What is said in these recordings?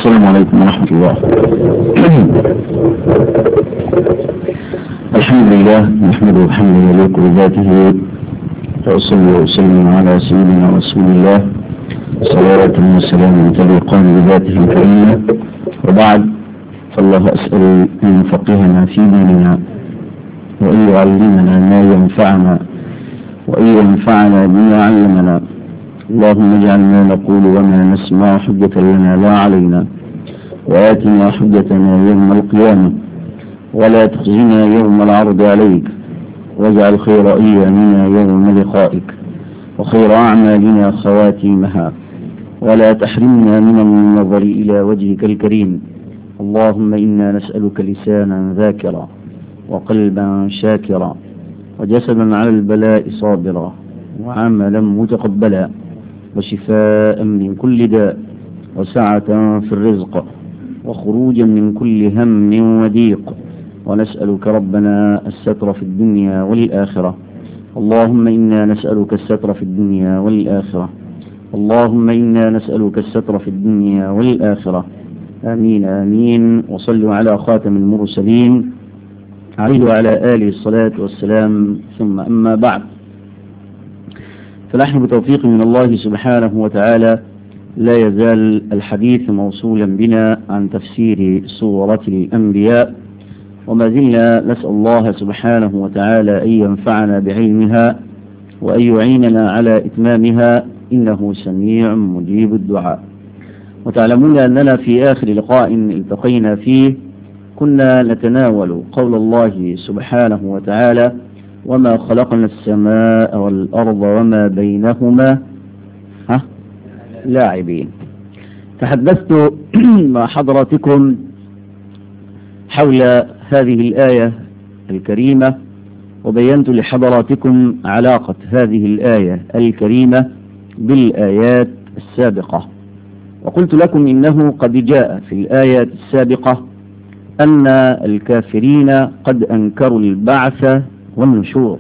السلام عليكم ورحمة الله. الحمد لله نحمده حمدا يليق بذاته، وأصلي وأسلم على سيدنا رسول الله صلوات وسلام تليقان بذاته الكريمة. وبعد، فالله أسأل أن يفقهنا في ديننا وأن يعلمنا ما ينفعنا وأن ينفعنا بما علمنا. اللهم اجعل ما نقول وما نسمع حجة لنا لا علينا، وآتنا حجتنا يوم القيامة، ولا تخزنا يوم العرض عليك، واجعل خير أيامنا يوم لقائك، وخير أعمالنا خواتيمها، ولا تحرمنا من النظر إلى وجهك الكريم. اللهم إنا نسألك لسانا ذاكرا، وقلبا شاكرا، وجسدا على البلاء صابرا، وعملا متقبلا، وشفاء من كل داء، وسعة في الرزق، وخروجا من كل هم وضيق. ونسألك ربنا الستر في الدنيا والآخرة. اللهم إنا نسألك الستر في الدنيا والآخرة. اللهم إنا نسألك الستر في الدنيا والآخرة. آمين آمين. وصلوا على خاتم المرسلين عليه وعلى آله الصلاة والسلام. ثم أما بعد، فنحن بتوفيق من الله سبحانه وتعالى لا يزال الحديث موصولا بنا عن تفسير سورة الأنبياء، وما زلنا نسأل الله سبحانه وتعالى أن ينفعنا بعلمها وأن يعيننا على إتمامها، إنه سميع مجيب الدعاء. وتعلمون أننا في آخر لقاء التقينا فيه كنا نتناول قول الله سبحانه وتعالى: وما خلقنا السماء والأرض وما بينهما لاعبين. تحدثت مع حضراتكم حول هذه الآية الكريمة، وبينت لحضراتكم علاقة هذه الآية الكريمة بالآيات السابقة، وقلت لكم إنه قد جاء في الآيات السابقة أن الكافرين قد أنكروا البعث والنشور،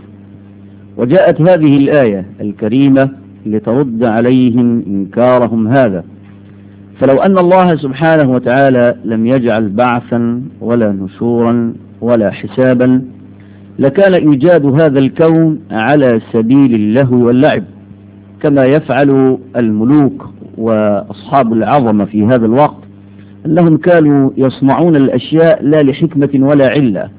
وجاءت هذه الآية الكريمة لترد عليهم إنكارهم هذا. فلو أن الله سبحانه وتعالى لم يجعل بعثا ولا نشورا ولا حسابا، لكان إيجاد هذا الكون على سبيل اللهو واللعب، كما يفعل الملوك وأصحاب العظمة في هذا الوقت، أنهم كانوا يصنعون الأشياء لا لحكمة ولا علة،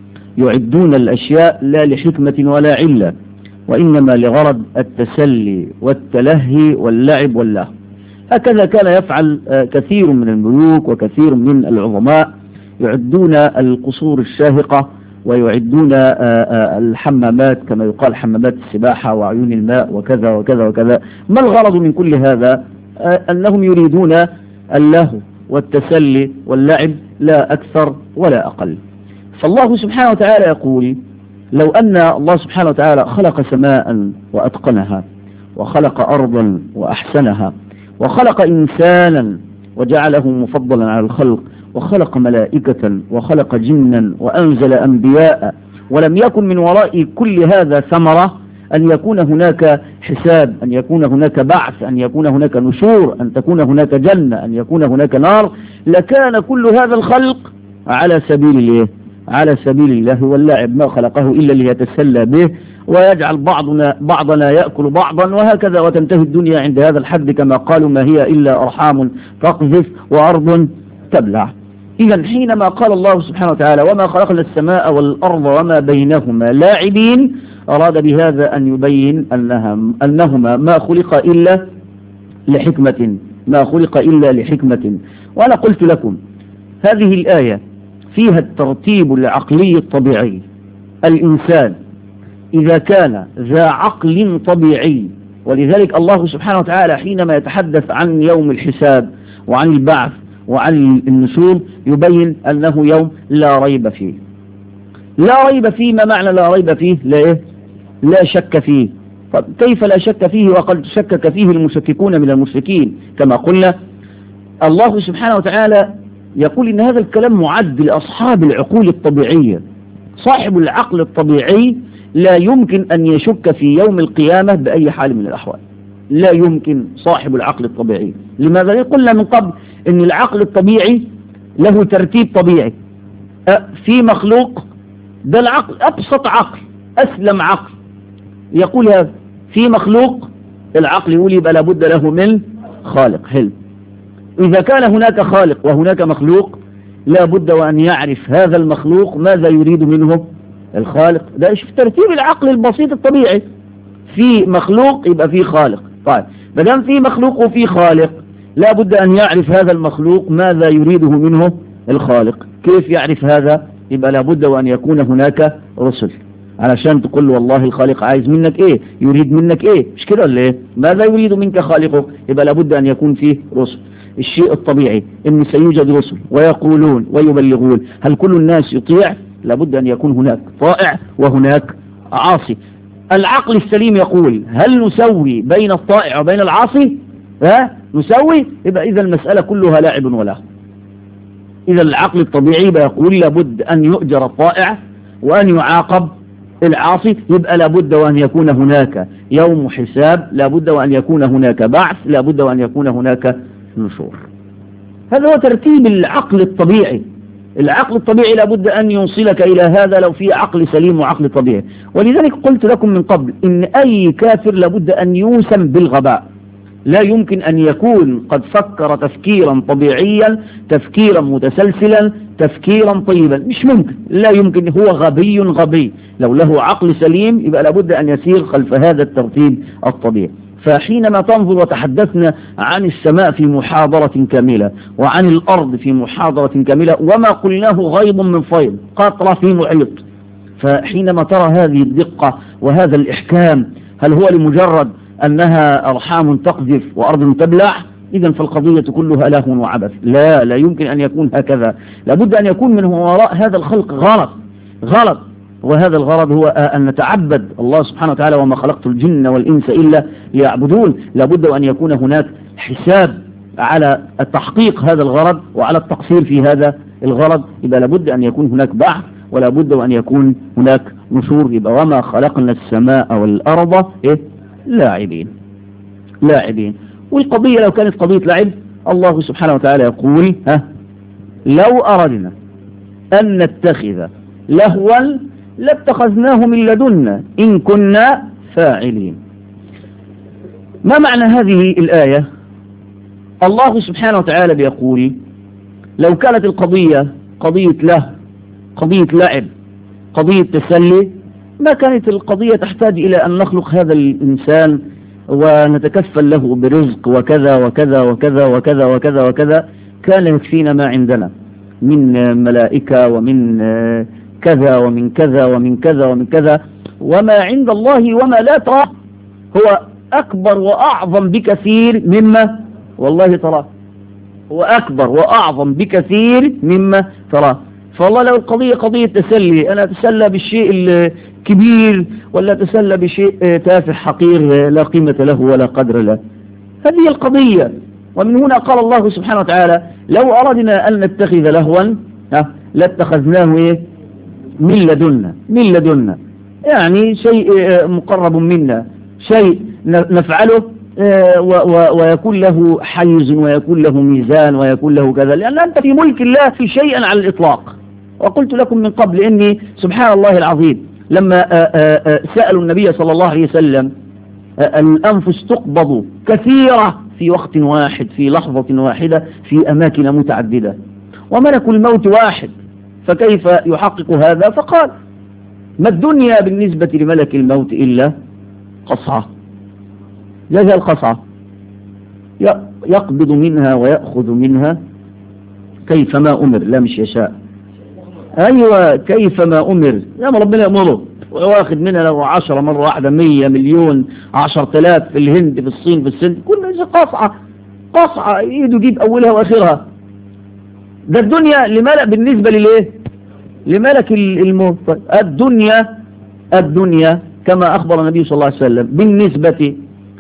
يعدون الأشياء لا لحكمة ولا علة، وإنما لغرض التسلي والتلهي واللعب واللهو. هكذا كان يفعل كثير من الملوك وكثير من العظماء، يعدون القصور الشاهقة ويعدون الحمامات كما يقال حمامات السباحة وعيون الماء وكذا وكذا وكذا. ما الغرض من كل هذا؟ أنهم يريدون اللهو والتسلي واللعب، لا أكثر ولا أقل. فالله سبحانه وتعالى يقول: لو أن الله سبحانه وتعالى خلق سماء وأتقنها، وخلق أرضا وأحسنها، وخلق إنسانا وجعله مفضلا على الخلق، وخلق ملائكة وخلق جنا وأنزل أنبياء، ولم يكن من وراء كل هذا ثمرة أن يكون هناك حساب، أن يكون هناك بعث، أن يكون هناك نشور، أن تكون هناك جنة، أن يكون هناك نار، لكان كل هذا الخلق على سبيل على سبيل الله واللعب، ما خلقه إلا ليتسلى به ويجعل بعضنا يأكل بعضا، وهكذا، وتنتهي الدنيا عند هذا الحد، كما قالوا: ما هي إلا أرحام تقذف وأرض تبلع. إذا حينما قال الله سبحانه وتعالى: وما خلقنا السماء والأرض وما بينهما لاعبين، أراد بهذا أن يبين أنهما ما خلق إلا لحكمة، ما خلق إلا لحكمة. وأنا قلت لكم هذه الآية فيها الترتيب العقلي الطبيعي. الإنسان إذا كان ذا عقل طبيعي، ولذلك الله سبحانه وتعالى حينما يتحدث عن يوم الحساب وعن البعث وعن النشور يبين أنه يوم لا ريب فيه. لا ريب فيه، ما معنى لا ريب فيه؟ لا شك فيه. طب كيف لا شك فيه وقد شكك فيه المشككون من المشركين؟ كما قلنا الله سبحانه وتعالى يقول إن هذا الكلام معد لأصحاب العقول الطبيعية. صاحب العقل الطبيعي لا يمكن أن يشك في يوم القيامة بأي حال من الأحوال، لا يمكن. صاحب العقل الطبيعي. لماذا؟ قلنا من قبل ان العقل الطبيعي له ترتيب طبيعي. في مخلوق، ده العقل ابسط عقل اسلم عقل يقول هذا. في مخلوق العقل يقول يبقى لابد له من خالق. حلو. اذا كان هناك خالق وهناك مخلوق لابد وان يعرف هذا المخلوق ماذا يريد منه الخالق. ده في ترتيب العقل البسيط الطبيعي. في مخلوق يبقى في خالق. طيب ما دام في مخلوق وفي خالق لابد ان يعرف هذا المخلوق ماذا يريده منه الخالق. كيف يعرف هذا؟ يبقى لابد وان يكون هناك رسل علشان تقول له والله الخالق عايز منك ايه، يريد منك ايه، مش كده ولا ايه؟ ماذا يريد منك خالقه؟ يبقى لابد ان يكون فيه رسل. الشيء الطبيعي ان سيوجد رسل ويقولون ويبلغون. هل كل الناس يطيع؟ لابد ان يكون هناك طائع وهناك عاصي. العقل السليم يقول هل نسوي بين الطائع وبين العاصي؟ نسوي. يبقى اذا المسألة كلها لاعب وله. اذا العقل الطبيعي يقول لابد ان يؤجر الطائع وان يعاقب العاصي. يبقى لابد وان يكون هناك يوم حساب، لابد وان يكون هناك بعث، لابد وان يكون هناك نشور. هذا هو ترتيب العقل الطبيعي. العقل الطبيعي لابد أن يوصلك إلى هذا لو في عقل سليم وعقل طبيعي. ولذلك قلت لكم من قبل إن أي كافر لابد أن يوسم بالغباء. لا يمكن أن يكون قد فكر تفكيرا طبيعيا، تفكيرا متسلسلا، تفكيرا طيبا، مش ممكن، لا يمكن. هو غبي غبي. لو له عقل سليم يبقى لابد أن يسير خلف هذا الترتيب الطبيعي. فحينما تنظر، وتحدثنا عن السماء في محاضرة كاملة وعن الأرض في محاضرة كاملة وما قلناه غيض من فيض، قطرة في محيط. فحينما ترى هذه الدقة وهذا الإحكام، هل هو لمجرد أنها أرحام تقذف وأرض تبلع؟ إذن فالقضية كلها لهو وعبث. لا يمكن أن يكون هكذا. لابد أن يكون من وراء هذا الخلق غلط. وهذا الغرض هو أن نتعبد الله سبحانه وتعالى. وما خلقت الجن والإنس إلا ليعبدون. لابد أن يكون هناك حساب على التحقيق هذا الغرض وعلى التقصير في هذا الغرض. يبقى لابد أن يكون هناك بعث ولابد أن يكون هناك نشور. يبقى وما خلقنا السماء والأرض لاعبين. والقضية لو كانت قضية لعب، الله سبحانه وتعالى يقول لو أردنا أن نتخذ لهوا لاتخذناه من لدنا إن كنا فاعلين. ما معنى هذه الآية؟ الله سبحانه وتعالى بيقول لو كانت القضية قضية له، قضية لعب، قضية تسلي، ما كانت القضية تحتاج إلى أن نخلق هذا الإنسان ونتكفل له برزق وكذا وكذا وكذا وكذا وكذا وكذا. كان يكفينا ما عندنا من ملائكة ومن كذا ومن كذا ومن كذا ومن كذا. وما عند الله وما لا تراه هو أكبر وأعظم بكثير مما والله تراه. هو أكبر وأعظم بكثير مما تراه. فالله لو القضية قضية تسلي، أنا أتسلى بالشيء الكبير ولا أتسلى بشيء تافه حقير لا قيمة له ولا قدر له، هذه القضية. ومن هنا قال الله سبحانه وتعالى لو أردنا أن نتخذ لهوا لاتخذناه من لدنا، يعني شيء مقرب منا، شيء نفعله ويكون له حيز ويكون له ميزان ويكون له كذا، لأن أنت في ملك الله في شيئا على الإطلاق. وقلت لكم من قبل إني سبحان الله العظيم لما سألوا النبي صلى الله عليه وسلم الأنفس تقبض كثيرة في وقت واحد، في لحظة واحدة، في أماكن متعددة، وملك الموت واحد، فكيف يحقق هذا؟ فقال ما الدنيا بالنسبة لملك الموت إلا قصعة. جاء القصعة يقبض منها ويأخذ منها كيفما أمر، لا مش يشاء، أيوة كيفما أمر، يا ربنا يأمره، ويأخذ منها لو 10 مرة واحدة 100 مليون 10,000 في الهند في الصين في السند، كل قصعة ايده يجيب أولها وآخرها. ده الدنيا لملك بالنسبة لليه؟ لملك الموت. الدنيا كما أخبر النبي صلى الله عليه وسلم بالنسبة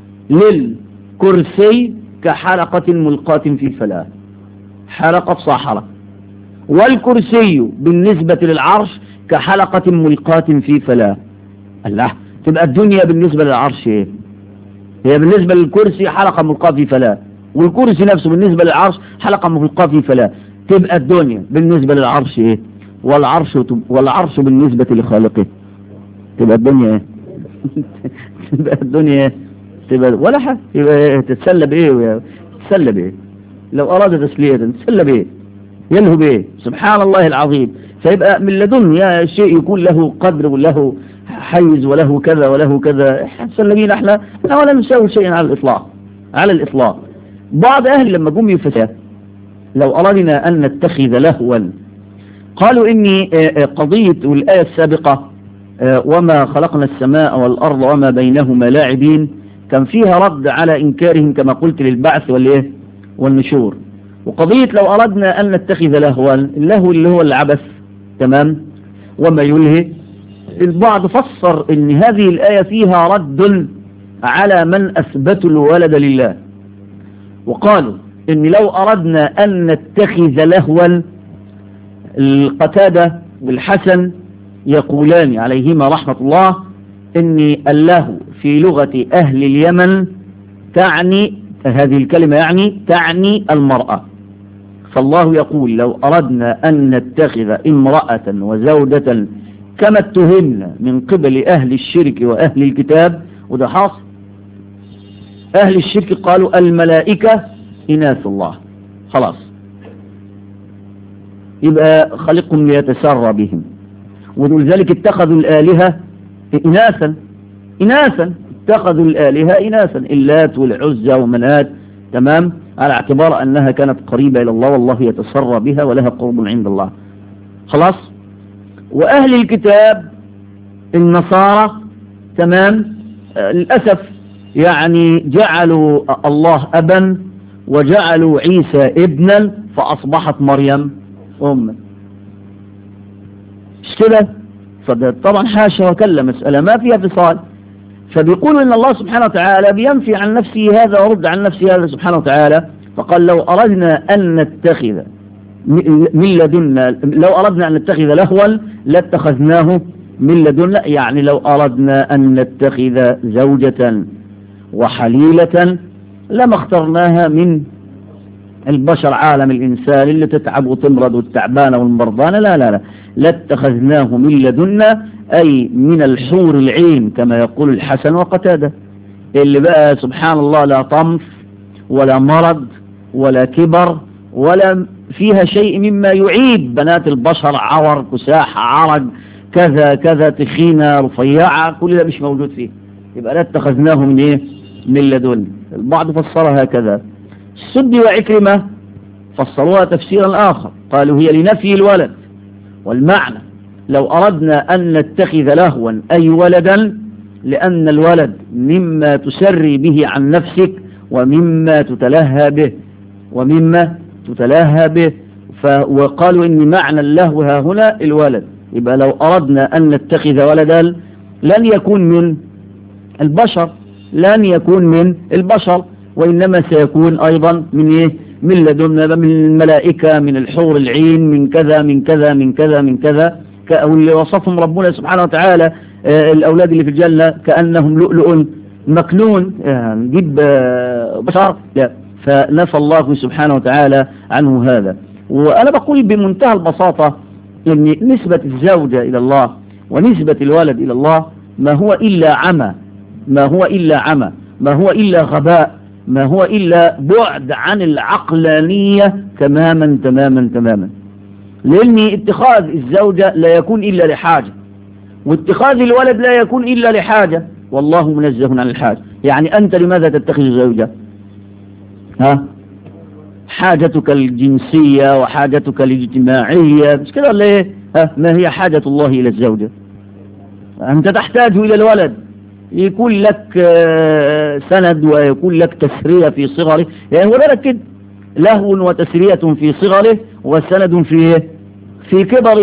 للكرسي كحلقة ملقاة في فلاة، حلقة في صحراء. والكرسي بالنسبة للعرش كحلقة ملقاة في فلاة. الله، تبقى الدنيا بالنسبة للعرش ايه؟ هي بالنسبة للكرسي حلقة ملقاة في فلاة، والكرسي نفسه بالنسبة للعرش حلقة ملقاة في فلاة، تبقى الدنيا بالنسبة للعرش ايه؟ والعرش بالنسبة لخالقه تبقى الدنيا ايه؟ تبقى الدنيا ايه؟ تبقى ولا حاجة. يبقى تتسلى بايه؟ تتسلى بايه؟ لو اراد تسلية تتسلى بايه؟ يلهو بايه؟ سبحان الله العظيم. فيبقى من لدن شيء يكون له قدر وله حيز وله كذا وله كذا. سلمين احنا ولا نساوي شيئا على الاطلاق، على الاطلاق. بعض اهل لما جم يفسر لو اردنا ان نتخذ لهوا قالوا اني قضية الايه السابقة وما خلقنا السماء والارض وما بينهما لاعبين كان فيها رد على انكارهم كما قلت للبعث والايه والنشور. وقضية لو اردنا ان نتخذ لهوا، اللهو اللي هو العبث تمام وما يلهي. البعض فسر ان هذه الآية فيها رد على من اثبتوا الولد لله، وقالوا ان لو اردنا ان نتخذ لهوا، القتادة والحسن يقولان عليهما رحمة الله ان اللهو في لغة اهل اليمن تعني هذه الكلمة تعني المرأة. فالله يقول لو أردنا أن نتخذ امرأة وزوجة كما اتهمنا من قبل أهل الشرك وأهل الكتاب، وده حاصل. أهل الشرك قالوا الملائكة إناث الله، خلاص يبقى خلقهم ليتسرى بهم، ولذلك اتخذوا الآلهة إناثا اتخذوا الآلهة إناثا، اللات والعزى ومنات تمام، على اعتبار أنها كانت قريبة إلى الله والله يتسرى بها ولها قرب عند الله، خلاص. وأهل الكتاب النصارى تمام للأسف جعلوا الله أبا وجعلوا عيسى ابنا فأصبحت مريم أما، مش كده؟ طبعا حاشا وكلا، مسألة ما فيها فصال. فبيقولوا إن الله سبحانه وتعالى بينفي عن نفسه هذا ورد عن نفسه هذا سبحانه وتعالى. فقال لو أردنا أن نتخذ من لدنا، لو أردنا أن نتخذ لهوا لاتخذناه من لدنا، لو أردنا أن نتخذ زوجة وحليلة لما اخترناها من البشر، عالم الإنسان اللي تتعب وتمرض والتعبانة والمرضانة، لا لاتخذناه من لدنا، أي من الحور العين كما يقول الحسن وقتادة، اللي بقى سبحان الله لا طمث ولا مرض ولا كبر ولا فيها شيء مما يعيب بنات البشر، عور كساح عرج كذا كذا تخينة رفيعة، كل ده مش موجود فيه. يبقى لاتخذناه من ايه؟ من لدن. البعض فسرها هكذا. السدي وعكرمة فسروها تفسيرا آخر، قالوا هي لنفي الولد، والمعنى لو أردنا أن نتخذ لهوا أي ولدا، لأن الولد مما تسري به عن نفسك ومما تتلهى به وقالوا إن معنى اللهو ها هنا الولد. يبقى لو أردنا أن نتخذ ولدا لن يكون من البشر وإنما سيكون أيضا من إيه؟ من لدنا، من الملائكة، من الحور العين، من كذا من كذا من كذا من كذا، واللي وصفهم ربنا سبحانه وتعالى الأولاد اللي في الجنة كأنهم لؤلؤ مكنون، نجيب بشر؟ لا. فنفى الله سبحانه وتعالى عنه هذا. وأنا بقول بمنتهى البساطة أن نسبة الزوجة إلى الله ونسبة الولد إلى الله ما هو إلا عمى، ما هو إلا غباء، ما هو إلا بعد عن العقلانية تماما تماما تماما. لأن اتخاذ الزوجة لا يكون إلا لحاجة، واتخاذ الولد لا يكون إلا لحاجة، والله منزه عن الحاجة. أنت لماذا تتخذ زوجة؟ حاجتك الجنسية وحاجتك الاجتماعية، مش كده ولا ايه؟ ما هي حاجة الله إلى الزوجة؟ أنت تحتاج إلى الولد يكون لك سند ويكون لك تسرية في صغره، هو بالك كده لهو وتسرية في صغره وسند في كبره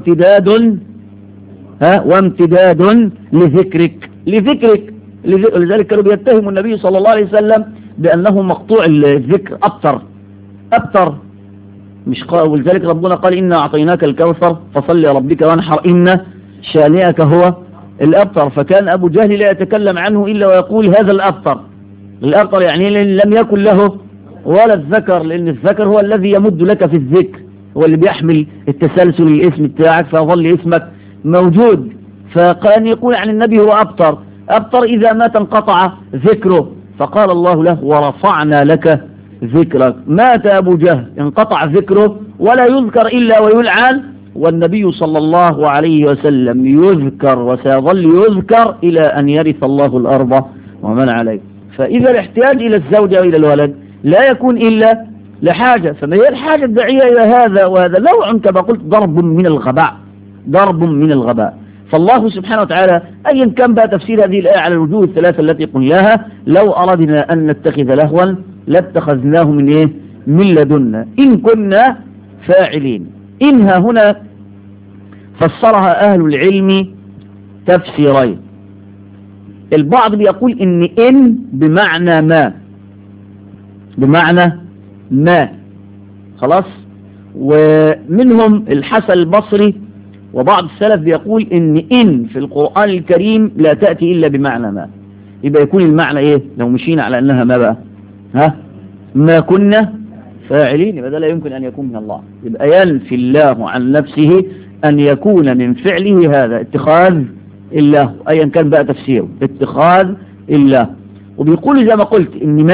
وامتداد لذكرك. لذلك كانوا بيتهموا النبي صلى الله عليه وسلم بأنه مقطوع الذكر أبتر مش ولذلك ربنا قال إنا أعطيناك الكوثر فصل لربك وانحر إن شانئك هو الأبتر. فكان أبو جهل لا يتكلم عنه إلا ويقول هذا الأبتر لم يكن له ولا الذكر، لأن الذكر هو الذي يمد لك في الذكر، هو اللي بيحمل التسلسل الاسم بتاعك فيظل اسمك موجود. فكان يقول عن النبي هو أبطر إذا مات انقطع ذكره، فقال الله له ورفعنا لك ذكرك. مات أبو جهل انقطع ذكره ولا يذكر إلا ويلعن، والنبي صلى الله عليه وسلم يذكر وسيظل يذكر إلى أن يرث الله الأرض ومن عليه. فإذا الاحتياج إلى الزوجة وإلى الولد لا يكون إلا لحاجة، فما هي الحاجة الداعية إلى هذا؟ وهذا نوع كما قلت ضرب من الغباء، ضرب من الغباء. فالله سبحانه وتعالى أيا كان بقى تفسير هذه الآية على الوجوه الثلاثة التي قلناها، لو أردنا أن نتخذ لهوا لاتخذناه من إيه؟ من لدنا إن كنا فاعلين. إنها هنا فسرها أهل العلم تفسيرين. البعض بيقول إن بمعنى ما، بمعنى ما، خلاص. ومنهم الحسن البصري وبعض السلف بيقول إن في القرآن الكريم لا تأتي إلا بمعنى ما. يبقى يكون المعنى إيه لو مشينا على أنها ما بقى؟ ما كنا فاعلين، يبقى ده لا يمكن أن يكون من الله. يبقى ينفي الله عن نفسه أن يكون من فعله هذا اتخاذ الله، أيا كان بقى تفسيره اتخاذ الله. وبيقول زي ما قلت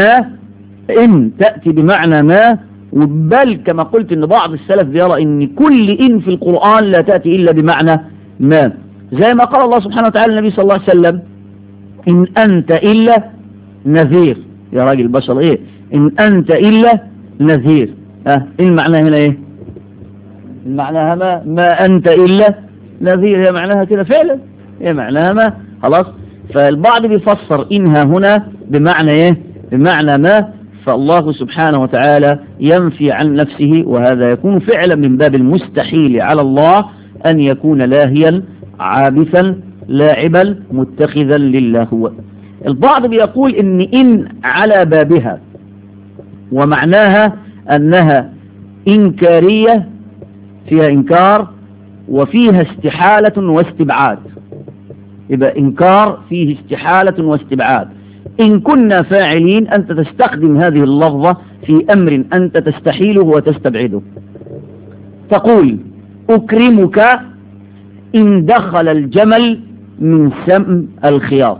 إن تأتي بمعنى ما، بل كما قلت إن بعض السلف بيرى إن كل إن في القرآن لا تأتي إلا بمعنى ما، زي ما قال الله سبحانه وتعالى النبي صلى الله عليه وسلم إن أنت إلا نذير. يا راجل بشر إيه إن أنت إلا نذير؟ المعنى هنا إيه؟ معناها ما أنت إلا نذير، هي معناها كده فعلا، هي معناها ما، خلاص. فالبعض بيفسر إنها هنا بمعنى إيه؟ بمعنى ما. فالله سبحانه وتعالى ينفي عن نفسه، وهذا يكون فعلا من باب المستحيل على الله أن يكون لاهيا عابثا لاعبا متخذا للهو. البعض بيقول إن على بابها، ومعناها أنها إنكارية، فيها إنكار وفيها استحالة واستبعاد. يبقى إنكار فيه استحالة واستبعاد. إن كنا فاعلين أنت تستخدم هذه اللفظة في أمر أنت تستحيله وتستبعده. تقول أكرمك إن دخل الجمل من سم الخياط.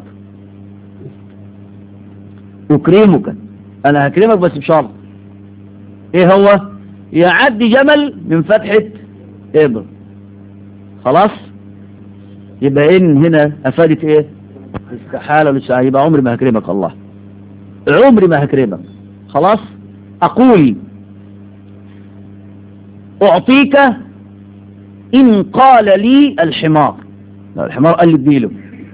أكرمك، أنا هكرمك بس بشرط، إيه هو؟ يعدي جمل من فتحة إبر، خلاص. يبقى إن هنا أفادت إيه؟ استحالة للساعة. يبقى عمري ما هكرمك الله، عمري ما هكرمك، خلاص. أقول أعطيك إن قال لي الحمار. لو الحمار قال لي اديله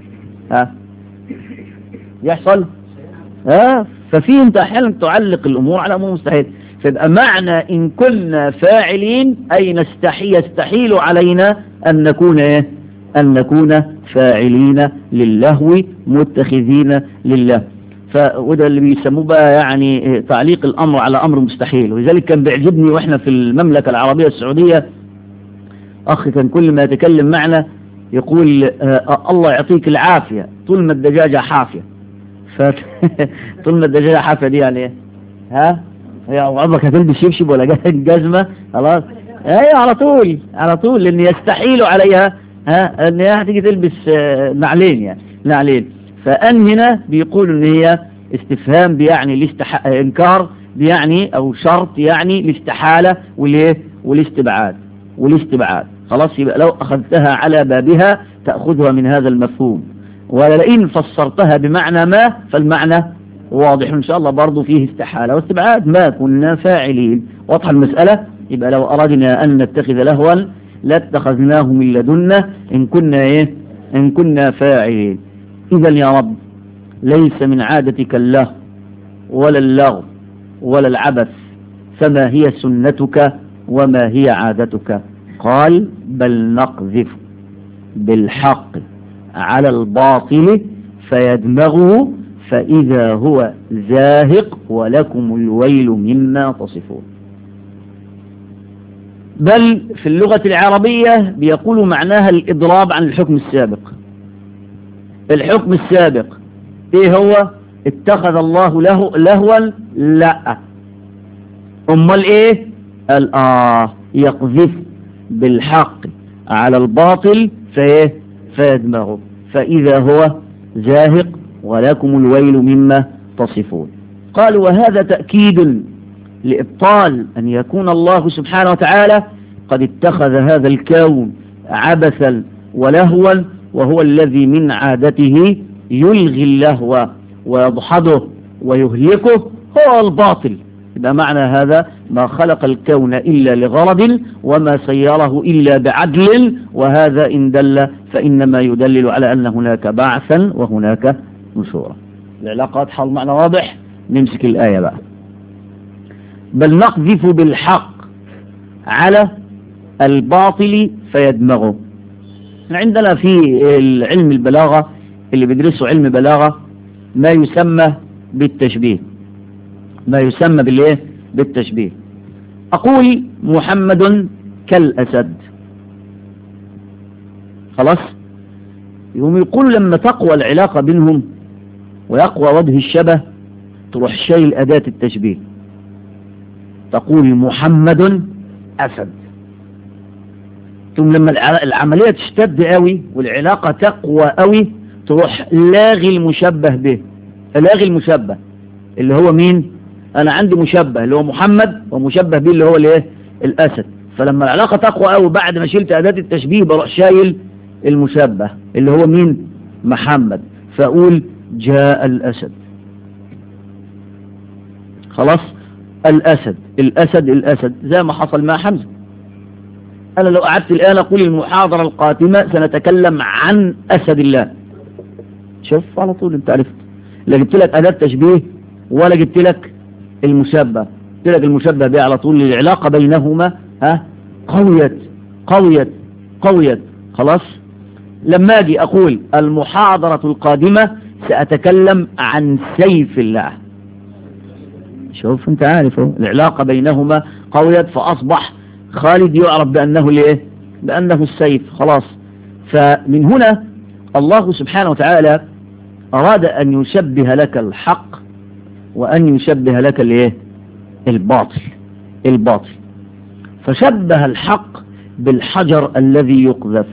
يحصل؟ ففي انت أحيانا تعلق الأمور على أمور مستحيل. فيبقى معنى إن كنا فاعلين أي يستحيل علينا أن نكون إيه؟ أن نكون فاعلين للهو متخذين لله. وده اللي بيسموه بقى يعني تعليق الأمر على أمر مستحيل. ولذلك كان بيعجبني وإحنا في المملكة العربية السعودية أخي كان كل ما يتكلم معنا يقول الله يعطيك العافية طول ما الدجاجة حافية. طول ما الدجاجة حافية دي يعني ايه؟ هي عمرك هتلبس شبشب ولا جزمة؟ خلاص هي على طول لأن يستحيل عليها ان هي هتيجي تلبس نعلين، يعني نعلين. فأن هنا بيقول ان هي استفهام بيعني انكار بيعني او شرط يعني الاستحالة والاستبعاد. خلاص. يبقى لو اخذتها على بابها تأخذها من هذا المفهوم، ولئن فسرتها بمعنى ما فالمعنى واضح ان شاء الله برضو فيه استحالة واستبعاد. ما كنا فاعلين، واضحة المسألة. يبقى لو أردنا أن نتخذ لهوا لاتخذناه من لدنا إن كنا فاعلين. إذا يا رب ليس من عادتك اللهو ولا اللغو ولا العبث، فما هي سنتك وما هي عادتك؟ قال بل نقذف بالحق على الباطل فيدمغه فإذا هو زاهق ولكم الويل مما تصفون. بل في اللغة العربية بيقولوا معناها الإضراب عن الحكم السابق. الحكم السابق إيه هو؟ اتخذ الله لهوا؟ لا، امال ايه؟ قال يقذف بالحق على الباطل فايه؟ فيدمغه فاذا هو زاهق ولكم الويل مما تصفون. قال وهذا تأكيد لإبطال أن يكون الله سبحانه وتعالى قد اتخذ هذا الكون عبثا ولهوا، وهو الذي من عادته يلغي اللهو ويضحضه ويهلكه هو الباطل. يبقى معنى هذا ما خلق الكون إلا لغرض وما سيره إلا بعدل، وهذا إن دل فإنما يدلل على أن هناك بعثا وهناك نشورا. العلاقات حول معنى واضح. نمسك الآية بقى. بل نقذف بالحق على الباطل فيدمغه. عندنا في علم البلاغة اللي بيدرسوا علم بلاغة ما يسمى بالتشبيه، ما يسمى بالايه؟ بالتشبيه. أقول محمد كالأسد، خلاص؟ يوم يقول لما تقوى العلاقة بينهم ويقوى وجه الشبه تروح شايل أداة التشبيه، تقول محمد أسد. ثم لما العملية تشتد قوي والعلاقة تقوى قوي تروح لاغي المشبه به، لاغي المشبه اللي هو مين؟ أنا عندي مشبه اللي هو محمد ومشبه به اللي هو الايه؟ الأسد. فلما العلاقة تقوى قوي بعد ما شلت أداة التشبيه بروح شايل المشبه اللي هو مين؟ محمد، فأقول جاء الأسد. خلاص؟ الأسد الأسد الأسد زي ما حصل مع حمزة. أنا لو قعدت الآن أقول المحاضرة القادمة سنتكلم عن أسد الله، شوف على طول أنت عرفت. لا جبت لك أداة تشبيه ولا جبت لك المشبه، جبت لك المشبه به على طول. العلاقة بينهما قويت قويت قويت. خلاص؟ لما أجي أقول المحاضرة القادمة سأتكلم عن سيف الله، شوف أنت عارفه العلاقة بينهما قويت، فأصبح خالد يعرف بأنه ليه؟ بأنه السيف. خلاص. فمن هنا الله سبحانه وتعالى أراد أن يشبه لك الحق وأن يشبه لك الايه؟ الباطل. الباطل فشبه الحق بالحجر الذي يقذف،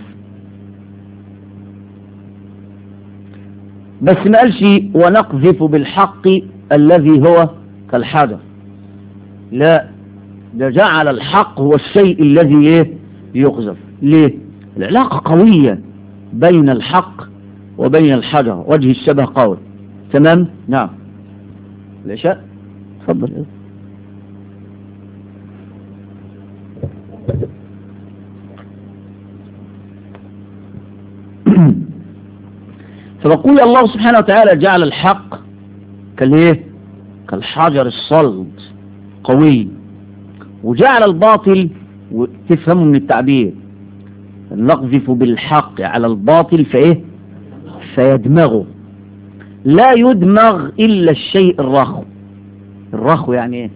بس ما قالش ونقذف بالحق الذي هو كالحجر، لا، ده جعل الحق هو الشيء الذي ايه؟ يقذف. ليه؟ العلاقة قوية بين الحق وبين الحجر، وجه الشبه قوي. تمام؟ نعم. العشاء تفضل. فبقول الله سبحانه وتعالى جعل الحق كالايه؟ كالحجر الصلد قوي، وجعل الباطل، وتفهموا من التعبير، نقذف بالحق على الباطل فايه؟ فيدمغه. لا يدمغ إلا الشيء الرخو. الرخو يعني ايه؟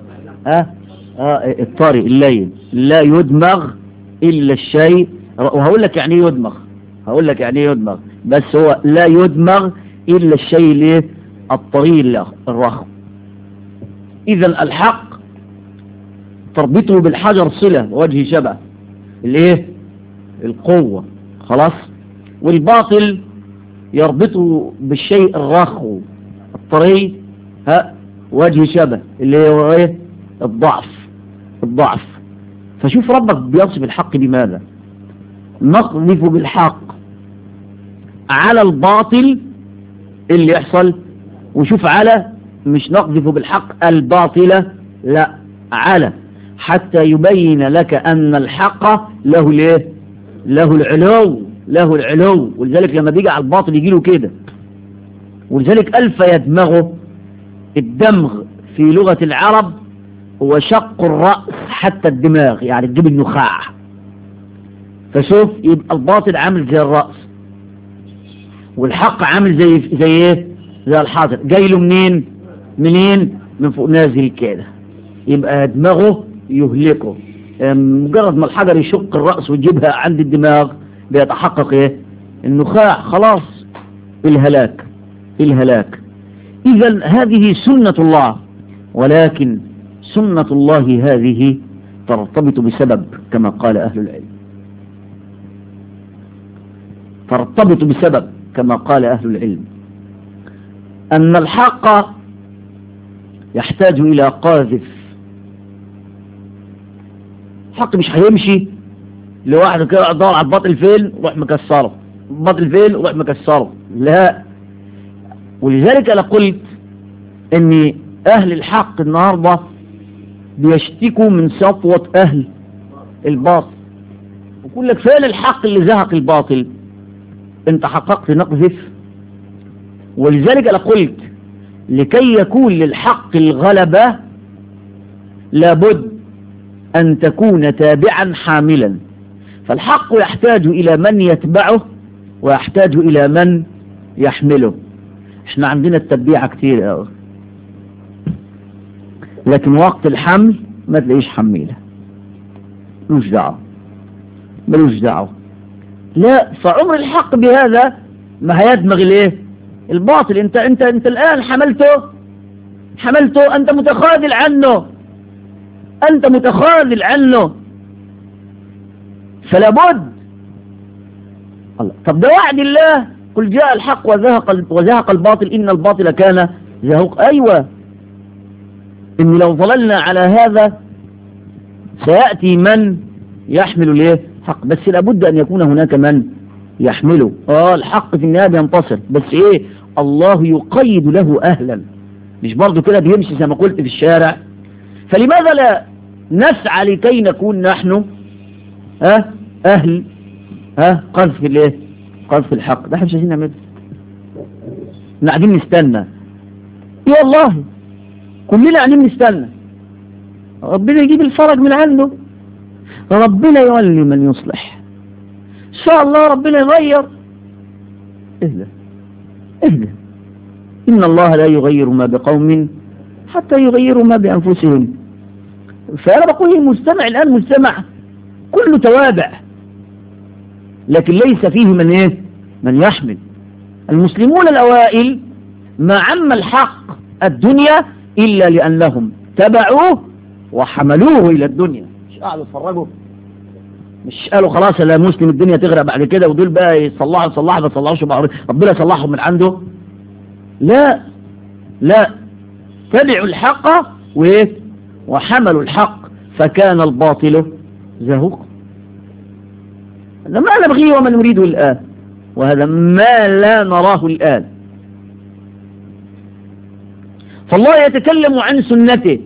الطري اللين. لا يدمغ إلا الشيء، وهقول لك يعني ايه يدمغ، هقول لك يعني ايه يدمغ، بس هو لا يدمغ إلا الشيء الايه؟ الطري الرخو. إذا الحق تربطه بالحجر صلة ووجه شبه الايه؟ القوة. خلاص. والباطل يربطه بالشيء الرخو الطري وجه شبه اللي هو ايه؟ الضعف. الضعف. فشوف ربك بيصف الحق بماذا؟ نقذف بالحق على الباطل اللي يحصل، وشوف على، مش نقذف بالحق الباطلة، لا، على، حتى يبين لك أن الحق له الايه؟ له العلو، له العلو. ولذلك لما بيجي على الباطل يجي له كده. ولذلك ألف يدمغه. الدمغ في لغة العرب هو شق الرأس حتى الدماغ، يعني تجيب النخاع. فشوف يبقى الباطل عامل زي الرأس والحق عامل زي ايه؟ زي الحاضر. جاي له منين؟ منين؟ من فوق نازل كده. يبقى دماغه يهلكه. مجرد ما الحجر يشق الرأس ويجيبها عند الدماغ بيتحقق ايه؟ النخاع. خلاص. الهلاك. الهلاك. إذا هذه سنة الله، ولكن سنة الله هذه ترتبط بسبب كما قال أهل العلم، ترتبط بسبب كما قال أهل العلم، أن الحق يحتاج إلى قاذف. الحق مش هيمشي لوحده كده يدور على الباطل فين وروح مكسره، الباطل فين وروح مكسره، لا. ولذلك أنا قلت ان أهل الحق النهارده بيشتكوا من سطوة أهل الباطل، ويقول لك فين الحق اللي زهق الباطل؟ انت حققت نقذف. ولذلك أنا قلت لكي يكون للحق الغلبة لابد أن تكون تابعا حاملا، فالحق يحتاج إلى من يتبعه ويحتاج إلى من يحمله. احنا عندنا التبيعة كتير قوي، لكن وقت الحمل ما تلاقيش حميلة، ملوش دعوة، ملوش دعوة. لا، فعمر الحق بهذا ما هيدمغ الايه؟ الباطل. انت الآن حملته، انت متخاذل عنه، انت متخاذل عنه، فلا بد. الله، طب ده وعد الله، قل جاء الحق وزهق الباطل إن الباطل كان زهوق. أيوة، إن لو ظللنا على هذا سيأتي من يحمل الايه؟ حق، بس لابد أن يكون هناك من يحمله. الحق في النهاية ينتصر، بس ايه؟ الله يقيد له أهلا، مش برضو كده بيمشي زي ما قلت في الشارع. فلماذا لا نسعى لكي نكون نحن أهل قذف الايه؟ قذف الحق. ده احنا مش عايزين نعمله، احنا قاعدين نستنى. والله كلنا قاعدين نستنى ربنا يجيب الفرج من عنده، ربنا يولي من يصلح ان شاء الله، ربنا يغير. اهدى ان الله لا يغير ما بقوم حتى يغيروا ما بانفسهم. فانا بقول للمستمع الان، مستمع كله توابع، لكن ليس فيه من يحمل. المسلمون الأوائل ما عم الحق الدنيا إلا لأنهم تبعوه وحملوه إلى الدنيا. مش قاعدوا يتفرجوا، مش قالوا خلاص لا مسلم الدنيا تغرق بعد كده ودول بقى يصلحوا ما يصلحوش ربنا يصلحهم من عنده. لا، تبعوا الحق وحملوا الحق فكان الباطل زهوق. هذا ما نبغيه وما نريده الآن، وهذا ما لا نراه الآن. فالله يتكلم عن سنته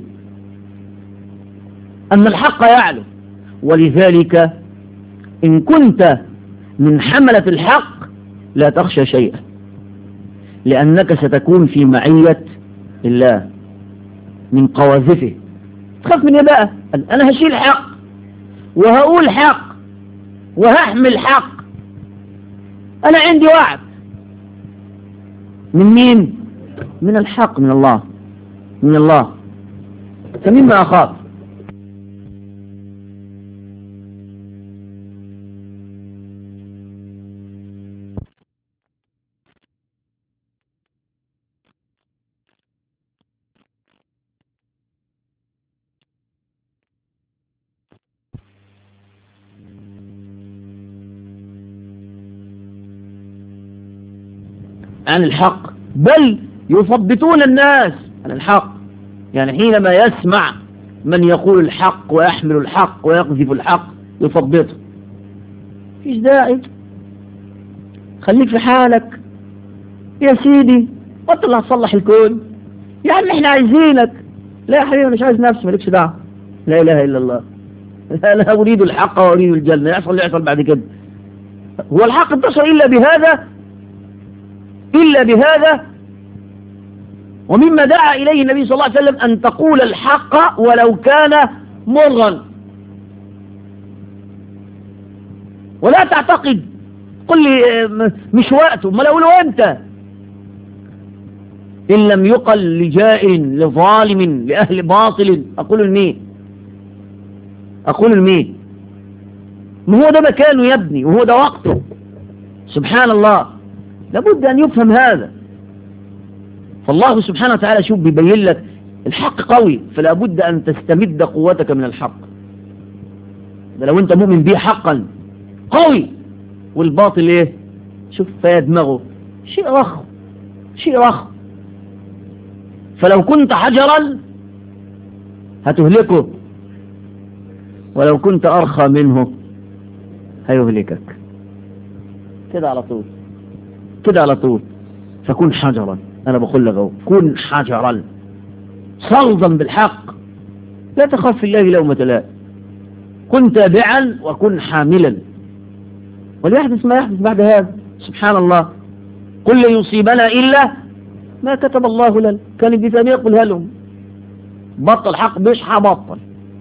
أن الحق يعلو، ولذلك إن كنت من حملة الحق لا تخشى شيئا، لأنك ستكون في معية الله من قواذفه. تخاف من ايه بقى؟ أنا هشيل حق وهقول حق وهحمل حق، أنا عندي وعد من مين؟ من الحق، من الله. فمما أخاف. عن الحق، بل يثبتون الناس عن الحق. يعني حينما يسمع من يقول الحق ويحمل الحق ويقذف الحق يثبته. فيش داعي، خليك في حالك يا سيدي، وانت اللي هتصلح الكون يا عم، احنا عايزينك. لا يا حبيبي، مش عايز نفسي، مالكش دعوه. لا اله الا الله. لا اريد الحق واريد الجنه، يحصل اللي يحصل بعد كده. هو الحق انتصر الا بهذا. ومما دعا إليه النبي صلى الله عليه وسلم أن تقول الحق ولو كان مرا، ولا تعتقد قل لي مش وقته، ما لو أنت إن لم يقل لجائر لظالم لأهل باطل أقول المين؟ ما هو ده مكانه يا ابني، وهو ده وقته. سبحان الله، لابد أن يفهم هذا. فالله سبحانه وتعالى شوف بيبين لك الحق قوي، فلا بد أن تستمد قوتك من الحق. ده لو أنت مؤمن به حقا قوي، والباطل إيه؟ شوف فيدمغه شيء رخم، شيء رخم. فلو كنت حجرا هتهلكه، ولو كنت أرخى منه هيهلكك. كده على طول، كده على طول. فكن حجرا، أنا بقول لك أهو، كن حجرا صلدا بالحق، لا تخاف في الله لومة لائم. كن تابعا وكن حاملا، وليحدث ما يحدث بعد هذا. سبحان الله، قل لن يصيبنا إلا ما كتب الله لنا. كان ابن تيمية يقولها لهم، بطل حق مش هبطل.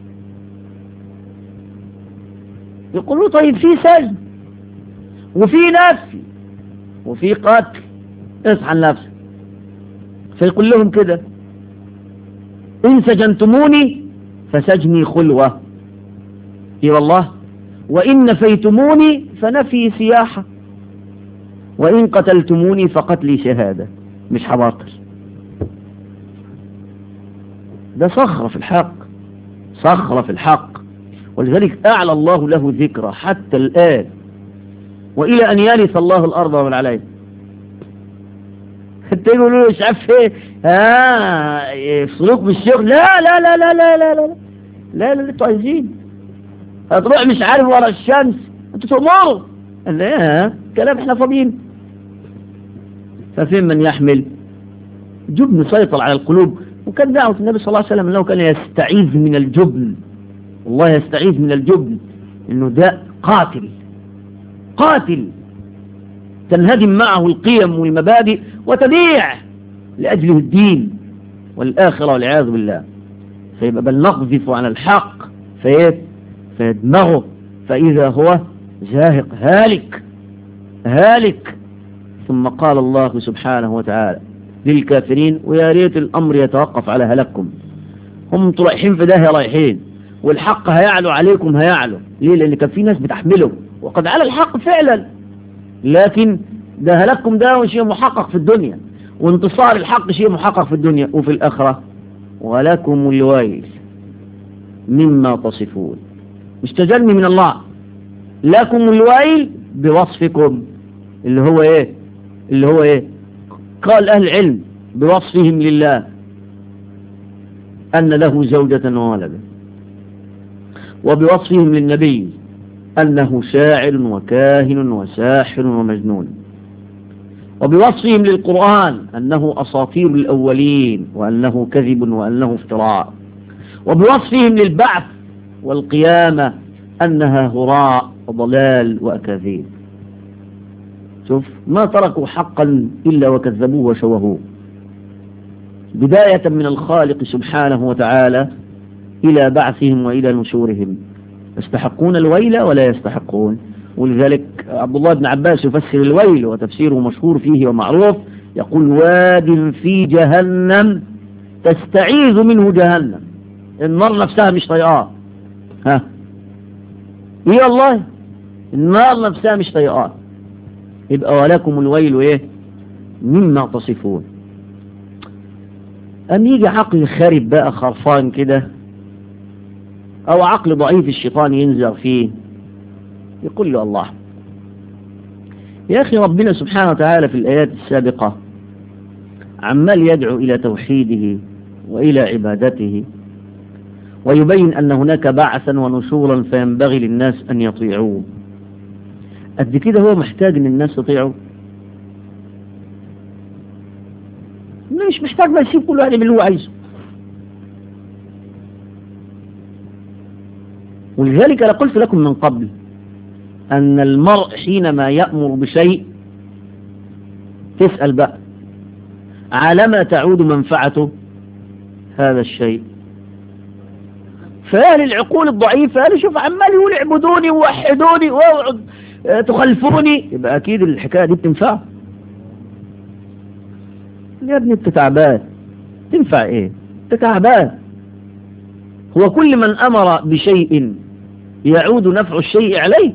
يقولوا طيب في سجن وفي نفي وفي قتل، اصحى لنفسك. فيقول لهم كده: إن سجنتموني فسجني خلوة، إي والله، وإن نفيتموني فنفي سياحة، وإن قتلتموني فقتلي شهادة. مش هباطل. ده صخرة في الحق، صخرة في الحق. ولذلك أعلى الله له ذكرى حتى الآن، وإلى أن يرث الله الأرض ومن عليها. حتى يقولوا له مش عارف ايه، يفصلوك بالشغل. لا لا لا لا لا لا لا لا لا، انتوا عايزين هتروح مش عارف ورا الشمس، انتوا تؤمروا. قال لا، كلام احنا فاضيين. ففين من يحمل؟ جبن سيطر على القلوب. وكان دعوة النبي صلى الله عليه وسلم انه كان يستعيذ من الجبن، والله يستعيذ من الجبن، انه ده قاتل، قاتل تنهدم معه القيم والمبادئ وتبيع لأجله الدين والآخرة والعياذ بالله. فيبقى بل نقذف على الحق فيدمغه فإذا هو زاهق هالك هالك. ثم قال الله سبحانه وتعالى للكافرين: ويا ريت الأمر يتوقف على هلككم. هم رايحين في داهية رايحين، والحق هيعلو عليكم هيعلو. ليه؟ لأن كان في ناس بتحمله، وقد على الحق فعلا، لكن ده هلككم ده شيء محقق في الدنيا، وانتصار الحق شيء محقق في الدنيا وفي الآخرة. ولكم الويل مما تصفون، مش تجني من الله، لكم الويل بوصفكم اللي هو ايه؟ اللي هو ايه؟ قال أهل العلم بوصفهم لله أن له زوجة وولدا، وبوصفهم للنبي أنه شاعر وكاهن وساحر ومجنون، وبوصفهم للقرآن أنه أساطير الأولين وأنه كذب وأنه افتراء، وبوصفهم للبعث والقيامة أنها هراء وضلال وأكاذيب. شوف، ما تركوا حقا إلا وكذبوه وشوهوه، بداية من الخالق سبحانه وتعالى إلى بعثهم وإلى نشورهم. يستحقون الويل ولا يستحقون. ولذلك عبد الله بن عباس يفسر الويل، وتفسيره مشهور فيه ومعروف، يقول: واد في جهنم تستعيذ منه جهنم. النار نفسها مش طيقاه. ها، ايه والله، النار نفسها مش طيقاه. يبقى ولكم الويل ايه مما تصفون. أم يجي عقل خارب بقى خرفان كده، أو عقل ضعيف الشيطان ينزغ فيه، يقول له: الله يا أخي، ربنا سبحانه وتعالى في الآيات السابقة عمال يدعو إلى توحيده وإلى عبادته، ويبين أن هناك بعثا ونشورا فينبغي للناس أن يطيعوه. قد كده هو محتاج أن الناس يطيعوه؟ مش محتاج ما يسيب كل واحد من اللي هو عايزه. ولذلك أنا قلت لكم من قبل أن المرء حينما يأمر بشيء تسأل بقى على ما تعود منفعته هذا الشيء. فأهل العقول الضعيفة قالوا: شوف، عمال يقول اعبدوني ووحدوني واوعد تخلفوني، يبقى أكيد الحكاية دي بتنفع. يا ابني انت تعبان، تنفع ايه؟ انت تعبان. هو كل من أمر بشيء يعود نفع الشيء عليه.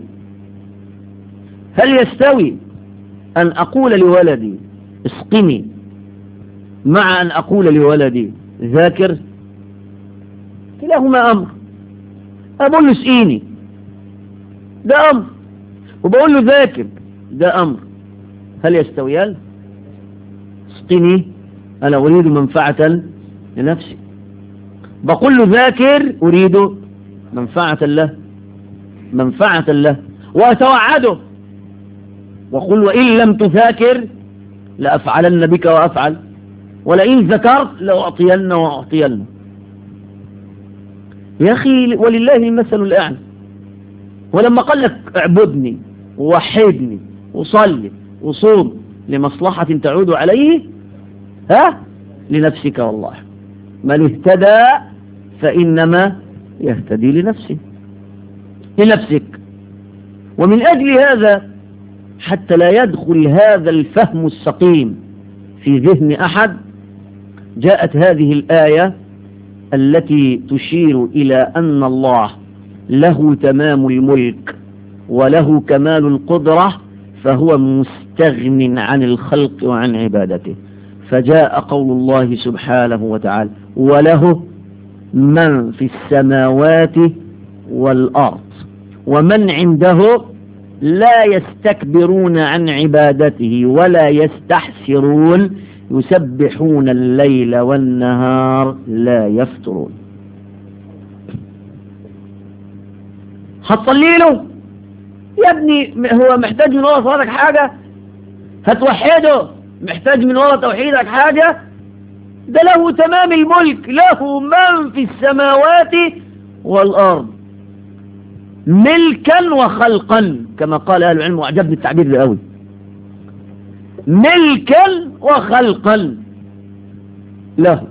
هل يستوي أن أقول لولدي اسقني مع أن أقول لولدي ذاكر، كلاهما أمر. أقول له اسقيني، ده أمر، وبقول له ذاكر، ده أمر. هل يستويان؟ اسقني أنا أريد منفعة لنفسي، بقول له ذاكر أريد منفعة له، منفعة له، وأتوعده وقل وإن لم تذاكر لأفعلن بك وأفعل، ولئن ذكرت لأعطين وأعطين. يا أخي ولله المثل الأعلى. ولما قال لك اعبدني ووحدني وصلي وصوم لمصلحة تعود عليه، لنفسك والله. من اهتدى فإنما يهتدي لنفسه، لنفسك. ومن أجل هذا حتى لا يدخل هذا الفهم السقيم في ذهن أحد، جاءت هذه الآية التي تشير إلى أن الله له تمام الملك وله كمال القدرة، فهو مستغن عن الخلق وعن عبادته. فجاء قول الله سبحانه وتعالى: وله من في السماوات والأرض ومن عنده لا يستكبرون عن عبادته ولا يستحسرون يسبحون الليل والنهار لا يفترون. هتصلي له يا ابني، هو محتاج من ورا صلاتك حاجة؟ هتوحده محتاج من ورا توحيدك حاجة؟ ده له تمام الملك، له من في السماوات والأرض ملكا وخلقا، كما قال أهل العلم، وأعجبني التعبير ده قوي، ملكا وخلقا له.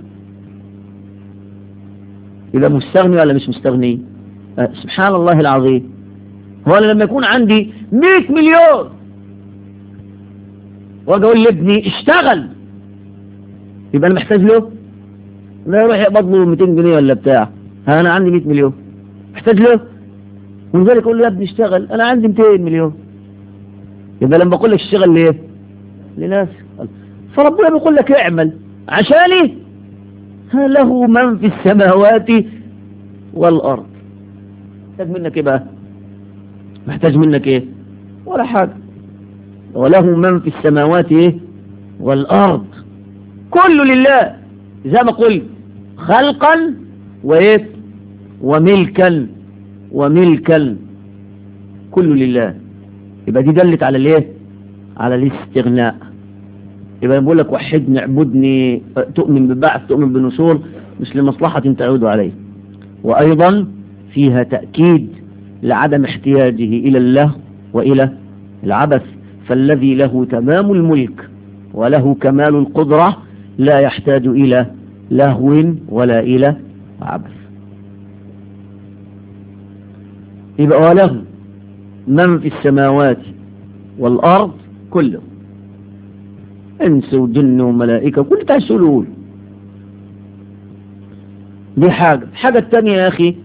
يبقى مستغني ولا مش مستغني؟ سبحان الله العظيم. هو أنا لما يكون عندي 100 مليون واجي اقول لابني اشتغل، يبقى انا محتاج له؟ لا، يروح يقبض له 200 جنيه ولا بتاع. انا عندي 100 مليون محتاج له، ولذلك اقول له يا ابني اشتغل، انا عندي 200 مليون. يبقى لما بقول لك اشتغل ليه؟ لنفسك. فربنا بيقول لك اعمل عشاني، له من في السماوات والارض. محتاج منك ايه بقى؟ محتاج منك ايه؟ ولا حاجه. وله من في السماوات ايه؟ والارض، كله لله، زي ما قلت، خلقا وايه؟ وملكا، وملكا، كله لله. يبقى دي دلت على الايه؟ على الاستغناء. يبقى بقول لك وحدني اعبدني، تؤمن بالبعث، تؤمن بالنشور، مش لمصلحة تعود عليه. وايضا فيها تأكيد لعدم احتياجه الى الله والى العبث، فالذي له تمام الملك وله كمال القدرة لا يحتاج إلى لهو ولا إلى عبث. يبقى وله من في السماوات والأرض كله، إنس وجن وملائكة، كل تسألون. دي حاجة التانية يا أخي،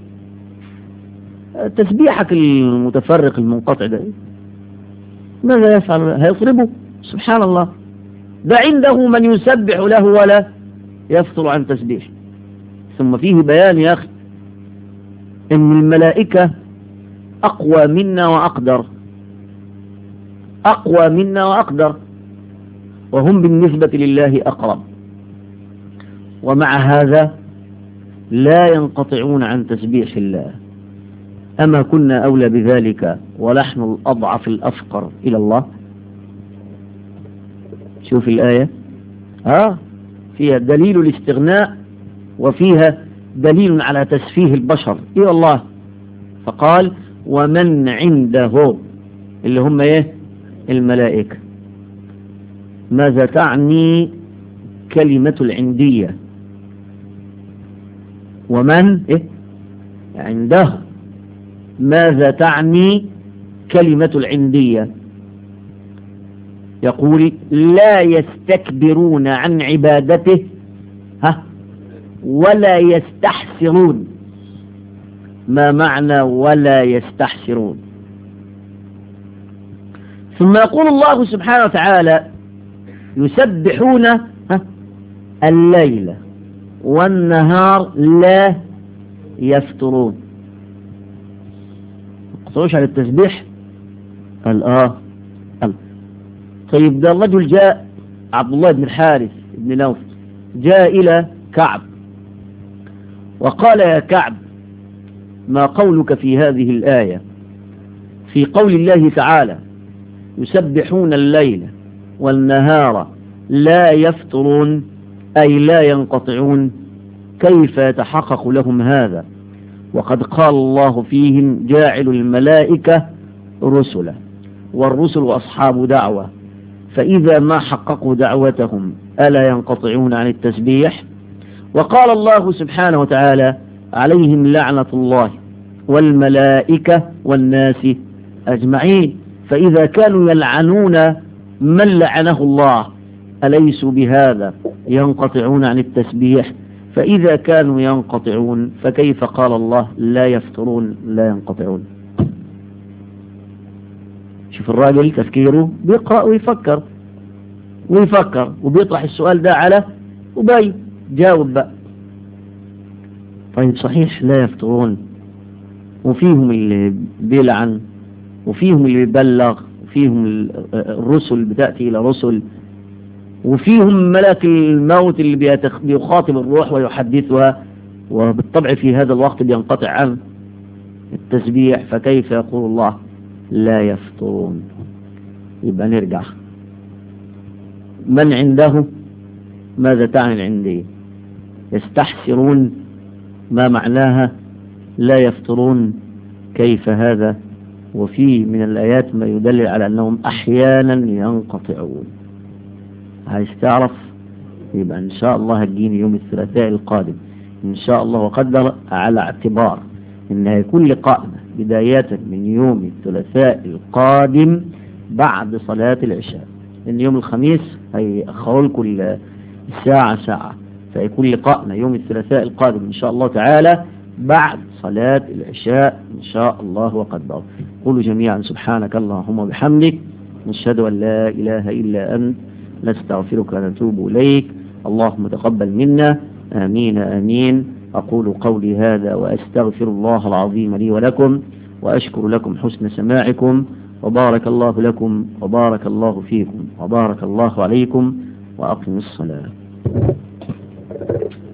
تسبيحك المتفرق المنقطع ده ماذا يفعل؟ هيطلبه؟ سبحان الله، ده عنده من يسبح له ولا يفتر عن تسبيح. ثم فيه بيان يا أخي إن الملائكة أقوى منا وأقدر، أقوى منا وأقدر، وهم بالنسبة لله أقرب، ومع هذا لا ينقطعون عن تسبيح الله. أما كنا أولى بذلك ونحن الأضعف الأفقر إلى الله؟ شوف الآية، فيها دليل الاستغناء وفيها دليل على تسفيه البشر إلى الله. فقال ومن عنده، اللي هم ايه؟ الملائكة. ماذا تعني كلمة العندية؟ ومن عنده، ماذا تعني كلمة العندية؟ يقول لا يستكبرون عن عبادته ولا يستحسرون. ما معنى ولا يستحسرون؟ ثم يقول الله سبحانه وتعالى يسبحون الليل والنهار لا يفترون. قصوش على التسبيح؟ قال قال طيب ده الرجل جاء عبد الله بن الحارث بن نوف جاء إلى كعب وقال يا كعب ما قولك في هذه الآية في قول الله تعالى يسبحون الليل والنهار لا يفترون أي لا ينقطعون، كيف يتحقق لهم هذا وقد قال الله فيهم جاعل الملائكة رسلا والرسل أصحاب دعوة، فإذا ما حققوا دعوتهم ألا ينقطعون عن التسبيح؟ وقال الله سبحانه وتعالى عليهم لعنة الله والملائكة والناس أجمعين، فإذا كانوا يلعنون من لعنه الله أليسوا بهذا ينقطعون عن التسبيح؟ فإذا كانوا ينقطعون فكيف قال الله لا يفترون لا ينقطعون؟ شوف الراجل تفكيره بيقرأ ويفكر وبيطرح السؤال ده على أبي، جاوب بقى. طيب صحيح لا يفترون، وفيهم اللي بيلعن وفيهم اللي بيبلغ وفيهم الرسل بتأتي إلى رسل وفيهم ملك الموت اللي بيخاطب الروح ويحدثها، وبالطبع في هذا الوقت بينقطع عن التسبيح، فكيف يقول الله لا يفترون؟ يبقى نرجع، من عنده ماذا تعني العندية؟ يستحسرون ما معناها لا يفترون، كيف هذا؟ وفي من الآيات ما يدل على أنهم أحيانا ينقطعون. عايز تعرف؟ يبقى إن شاء الله هتجيني يوم الثلاثاء القادم إن شاء الله، وقدر على اعتبار إن هيكون لقائنا بداية من يوم الثلاثاء القادم بعد صلاة العشاء، إن يوم الخميس هيأخروا لكم الساعة، فيكون لقائنا يوم الثلاثاء القادم إن شاء الله تعالى بعد صلاة العشاء إن شاء الله وقدر. قولوا جميعا سبحانك اللهم وبحمدك نشهد أن لا إله إلا أنت نستغفرك ونتوب إليك، اللهم تقبل منا، آمين آمين. أقول قولي هذا وأستغفر الله العظيم لي ولكم، وأشكر لكم حسن سماعكم، وبارك الله لكم وبارك الله فيكم وبارك الله عليكم، وأقم الصلاة.